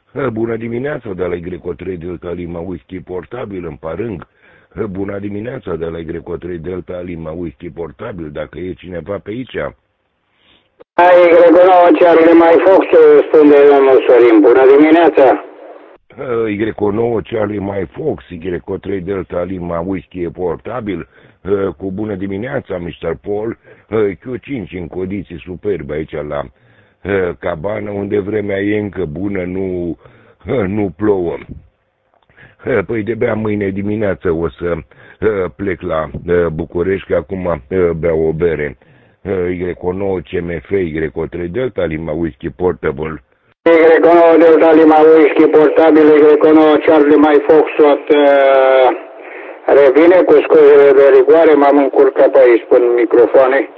Bună dimineața de la Greco 3 Delta Lima Whisky portabil în Parâng. Bună dimineața de la Greco 3 Delta Lima Whisky portabil, dacă e cineva pe aici. Ai Greco 9 Charlie mai Fox, spune domnul Sorin. Bună dimineața. Greco 9 Charlie mai Fox, Greco 3 Delta Lima Whisky e portabil. Cu bună dimineața, Mr. Paul. Q5 în condiții superbe aici la cabană, unde vremea e încă bună, nu plouă. Păi de-abia mâine dimineață o să plec la București, că acum beau o bere. Greco 9 CMF, Greco 3 Delta Lima Whisky Portable. Greco 9 Delta Lima Whisky portabil, Greco 9 Charlie mai Foxtrot. Revine cu scuzele de rigoare, m-am încurcat pe aici până microfoane.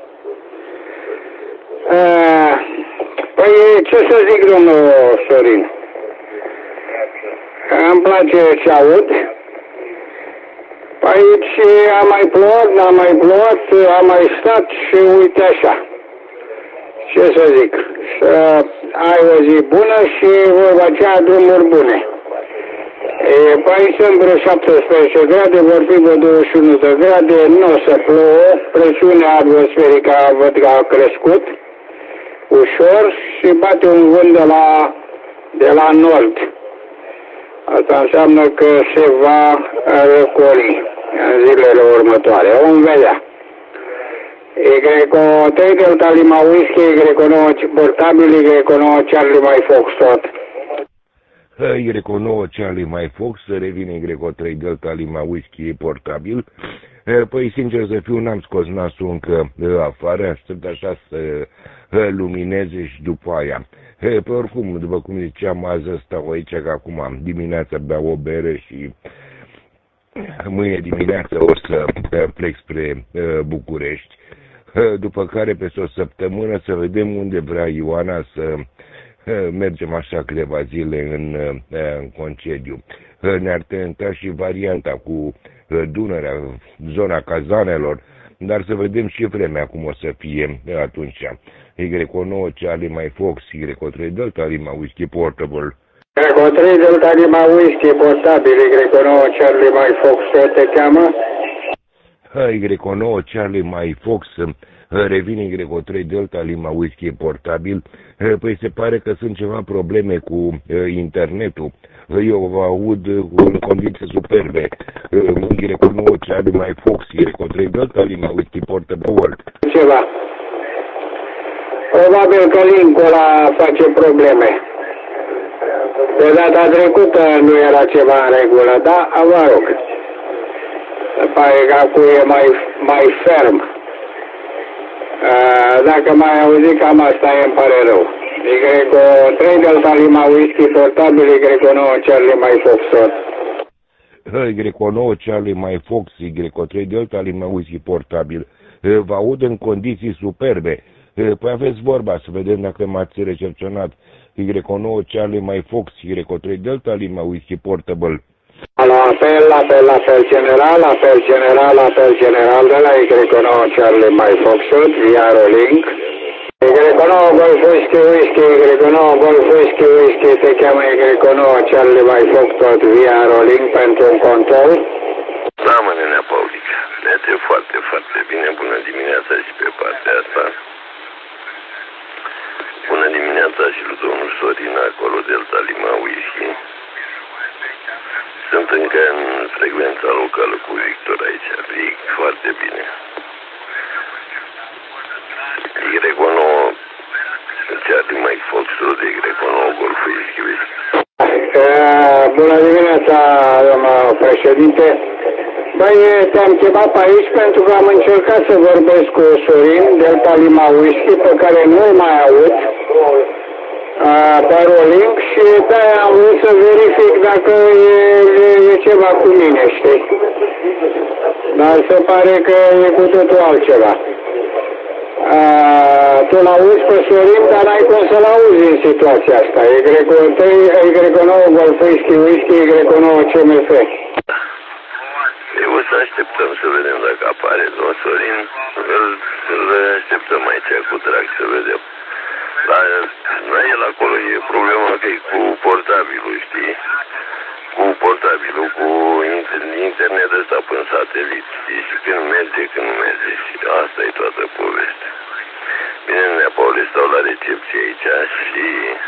Păi ce să zic, domnul Sorin? Îmi place ce aud. Aici a mai plouat, n-a mai plouat, a mai stat și uite așa. Ce să zic? Să ai o zi bună și vorba aceea drumuri bune. Pe aici sunt vreo 17 grade, vor fi vreo 21 de grade, nu o să plouă, presiunea atmosferică văd că a crescut ușor și bate un vânt de la nord. Asta înseamnă că se va răcori în zilele următoare. Vom vedea. Greco 3 Delta Lima Whisky, Greco 9 portabil, Greco 9 Charlie mai Foxtrot. Greco 9 Charlie mai Fox, revine Greco 3 Delta Lima Whisky portabil. Păi, sincer să fiu, n-am scos nasul încă afară, aștept așa să lumineze și după aia. Pe oricum, după cum ziceam, azi stau aici, că acum dimineața beau o bere și mâine dimineață o să plec spre București. După care, peste o săptămână, să vedem unde vrea Ioana să mergem așa câteva zile în concediu. Ne-ar tenta și varianta cu Dunărea, zona cazanelor, dar să vedem și vremea cum o să fie atunci. Greco 9 Charlie mai Fox, Greco 3 Delta Lima Whisky Portable. Greco 3 Delta Lima Whisky portabil, Greco 9 Charlie mai Fox, te cheamă? Greco 9 Charlie mai Fox, revine Greco 3 Delta Lima Whisky portabil. Păi se pare că sunt ceva probleme cu internetul. Eu vă aud în condiții superbe. Greco 9 Charlie mai Fox, Greco 3 Delta Lima Whisky portable. Ceva. Probabil că linkul ăla face probleme. De data trecută nu era ceva în regulă, dar vă rog. Se pare că acum e mai ferm. Dacă mai auzi cam asta, îmi pare rău. Greco 3 Delta Lima Whisky portabil, Greco 9 Charlie mai Foxtrot. Greco 9 Charlie mai Fox, Greco 3 Delta Lima Whisky portabil. Vă aud în condiții superbe. Păi aveți vorba, să vedem dacă m-ați recepționat. Greco 9 Charlie mai Fox, Greco 3 Delta Lima Whisky portable. Apel general de la Greco 9 Charlie mai Foxtrot, via Rolling. Greco 9 Golf Whisky, Greco 9 Golf Whisky, te cheamă Greco 9 Charlie mai Foxtrot, via Rolling pentru un control. Da, mă, nenea Paulica, merge foarte, foarte bine. Bună dimineața și pe partea asta. Bună dimineața și lui domnul Sorin, acolo Delta Lima Whisky. Sunt încă în frecvența locală cu Victor aici, Vic, foarte bine. Greco 9 Charlie mai Foxtrot, Greco 9 Golf Whisky. Bună dimineața, domnul președinte. Băi, te-am chemat aici pentru că am încercat să vorbesc cu Sorin, Delta Lima Whisky, pe care nu-l mai aud, pe Rolling, și de-aia am vrut să verific dacă e ceva cu mine, știi? Dar se pare că e cu totul altceva. Tu l-auzi pe Sorin, dar n-ai cum să-l auzi în situația asta. E Greco 3, e Greco 9 Golf Whisky, e Greco 9 CMF. O să așteptăm să vedem dacă apare domnul Sorin. Îl așteptăm aici cu drag să vedem. Dar la el acolo e problema că e cu portabilul, știi? Cu portabilul, cu internet ăsta până satelit, știi? Și când merge, când nu merge. Și asta e toată povestea. Bine, nea Paule, stau la recepție aici și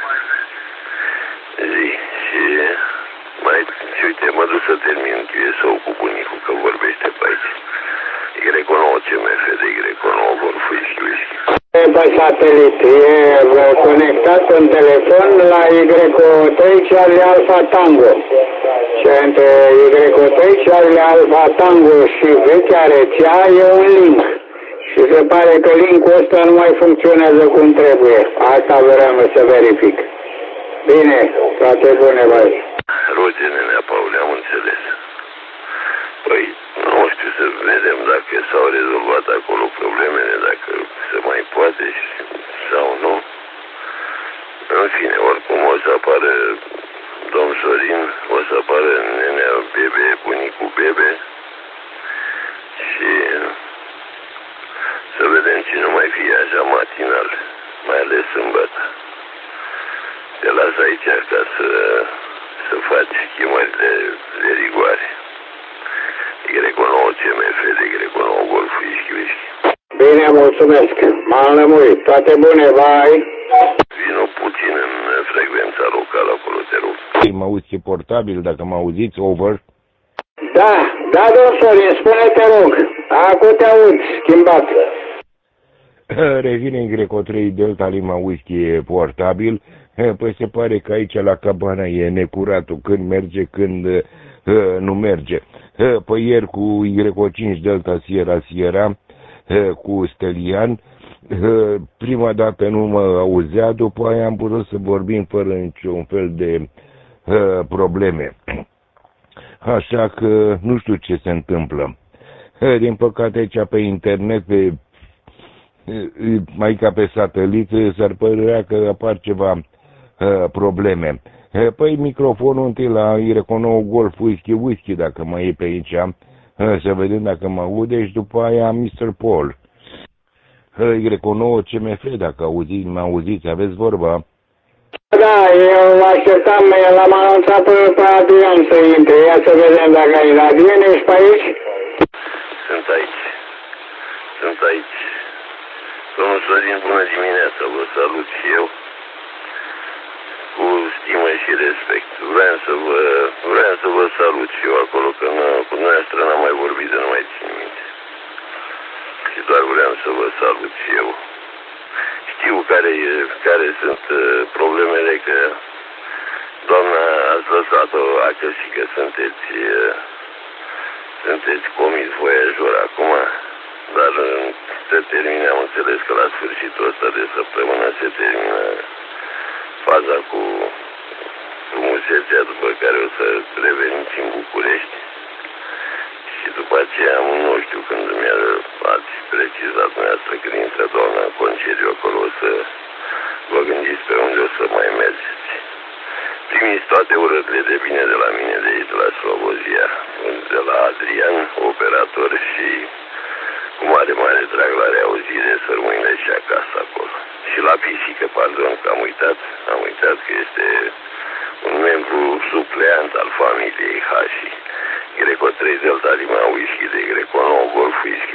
mai, și uite, mă duc să termin QSO cu bunicul, că vorbește pe aici. Y9 CMF de Y9 Golf Whisky. Pe satelit, e conectat în telefon la Y3 Charlie Alpha Tango. Și între Y3 Charlie Alpha Tango și vechea rețea e un link. Și se pare că linkul ăsta nu mai funcționează cum trebuie. Asta vreau să verific. Bine, toate bune, băi. Roge, nenea Paule, am înțeles. Păi, nu știu, să vedem dacă s-au rezolvat acolo problemele, dacă se mai poate sau nu. În fine, oricum o să apară domn Sorin, o să apară nenea Bebe, bunicul Bebe și să vedem ce nu mai fie așa matinal, mai ales sâmbătă. Te las aici ca să faci chemările de rigoare. Y9 CMF de Y9 Golf Whisky. Bine, mulțumesc. M-am lămurit. Toate bune, bye. Vino puțin în frecvența locală acolo, te rog. Mă auzi portabil, dacă mă auziți, over. Da, domn Sorin, spune, te rog. Acum te aud, schimbat. Revine Y3 Delta Lima Whisky portabil. Păi se pare că aici la cabana e necuratul, când merge, când nu merge. Păi ieri cu Y5 Delta Sierra cu Stelian, prima dată nu mă auzea, după aia am putut să vorbim fără niciun fel de probleme. Așa că nu știu ce se întâmplă. Din păcate aici pe internet, mai ca pe satelit, s-ar părea că apar ceva probleme. Păi microfonul întâi la Y9 Golf Whisky, dacă mai e pe aici, să vedem dacă mă aude, și după aia Mr. Paul. Y9 CMF, dacă mă auziți, aveți vorba? Da, eu așteptam, l-am anunțat pe Adrian să intre. Ia să vedem dacă e la Adrian, ești pe aici? Sunt aici. Domnul Sorin, bună dimineața, vă salut și eu. Cu stimă și respect. Vreau să vă salut și eu acolo, că cu noastră n-am mai vorbit de nu mai țin minte. Și doar vreau să vă salut și eu. Știu care sunt problemele, că doamna ați lăsat-o acasă și că sunteți comis voiajor acum, dar se termină, am înțeles că la sfârșitul ăsta de săptămână se termină faza cu frumusețea, după care o să reveniți în București și după aceea, nu știu când ați precizat dumneavoastră când intră doamna în concediu acolo, o să vă gândiți pe unde o să mai mergeți. Primiți toate urările de bine de la mine de aici, de la Slobozia, de la Adrian, operator, și cu mare drag la reauzire, să rămâne și acasă acolo. Și la pisică, pardon, că am uitat că este un membru supleant al familiei Hashi. Y3 Delta Lima Whisky de Y9 Golf Whisky.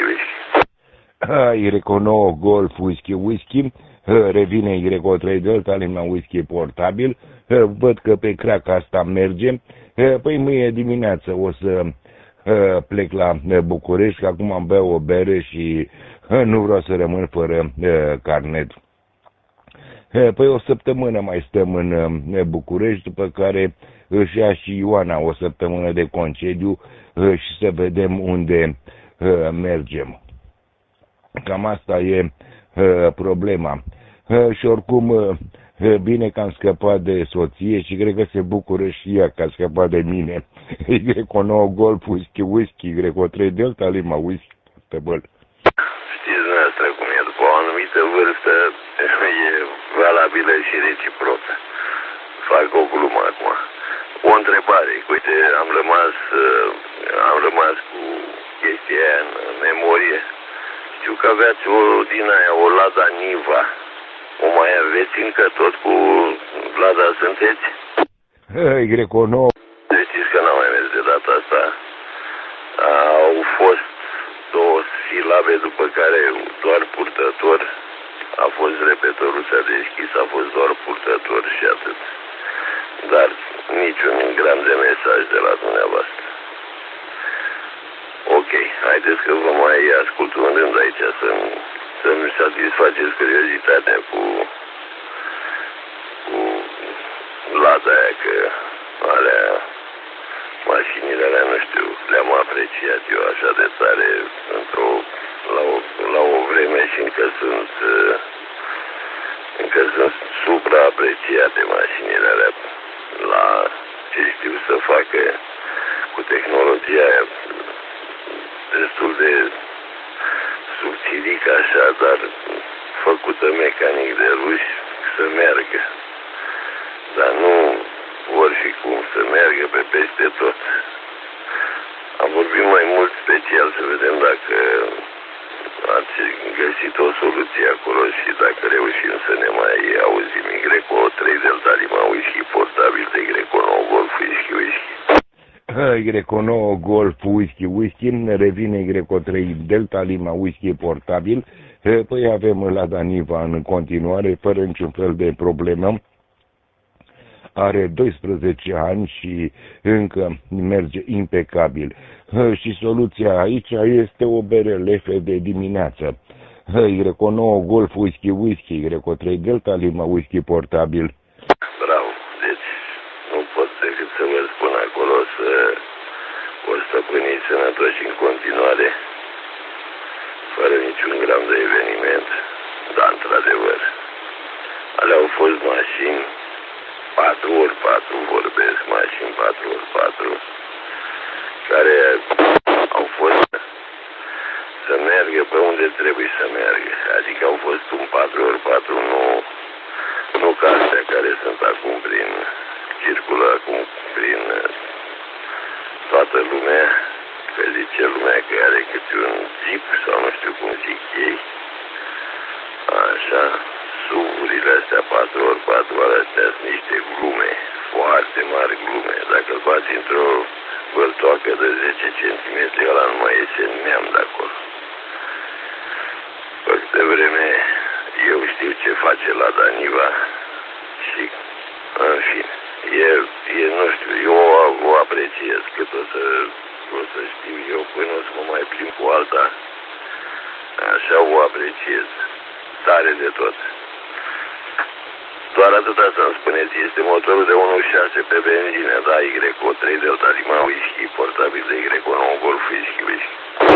Y9 Golf Whisky, revine Y3 Delta Lima Whisky portabil. Văd că pe crack asta merge. Păi mâine dimineață o să plec la București, că acum am bea o bere și nu vreau să rămân fără carnet. Păi o săptămână mai stăm în București, după care își ia și Ioana o săptămână de concediu și să vedem unde mergem. Cam asta e problema. Și oricum, bine că am scăpat de soție și cred că se bucură și ea că a scăpat de mine. Y9 Golf Whisky, Y3 Delta Lima Whisky, pe băl. Știți dumneavoastră cum e, după o anumită vârstă e valabilă și reciprocă. Fac o glumă acum. O întrebare. Uite, am rămas cu chestia aia în memorie. Știu că aveați din aia, o Lada Niva. O mai aveți încă tot cu Lada sunteți? Greco 9. Știți că n-am mai mers de data asta. Au fost 2 silabe, după care doar purtător. A fost repetorul, s-a deschis, a fost doar purtător și atât. Dar niciun gram de mesaj de la dumneavoastră. Ok, haideți că vă mai ascult un rând aici să-mi satisfaceți curiozitatea cu lada aia, că alea, mașinile alea, nu știu, le-am apreciat eu așa de tare la o vreme și încă sunt supraapreciate mașinile alea la ce știu să facă cu tehnologia aia destul de subțirică așa, dar făcută mecanic de ruși să meargă. Dar nu vor fi cum să meargă pe peste tot. Am vorbit mai mult special să vedem dacă ați găsit o soluție acolo și dacă reușim să ne mai auzim. Greco 3 Delta Lima Whisky portabil de Greco 9 Golf Whisky Whisky. Greco 9 Golf Whisky Whisky, revine Greco 3 Delta Lima Whisky portabil. Păi avem Lada Niva în continuare, fără niciun fel de problemă. Are 12 ani și încă merge impecabil. Și soluția aici este o bere lefe de dimineață. Greco 9 Golf Whisky Whisky, Greco 3 Delta Lima Whisky portabil. Bravo, deci nu pot decât să vă spun acolo să o stăpâniți sănătoși în continuare, fără niciun gram de eveniment, dar într-adevăr, alea au fost mașini 4x4, vorbesc, mașini 4x4, care au fost să meargă pe unde trebuie să meargă. Adică au fost un 4x4, nu ca astea care sunt acum circulă acum prin toată lumea, că zice lumea că are câte un Jeep sau nu știu cum zic ei. Așa, SUV-urile astea 4x4, astea sunt niște glume, foarte mari glume. Dacă îl bați într-o băltoacă de 10 cm, ăla nu mai iese neam de acolo. Pe câte vreme eu știu ce face Lada Niva și, în fine, nu știu, eu o apreciez, cât o să știu eu până o să mă mai plimb cu alta, așa o apreciez, tare de tot. Doar atâta să-mi spuneți, este motorul de 1.6 pe benzină, da, Greco 3 Delta Lima Whisky, portabil de Greco 9 Golf Whisky Whisky.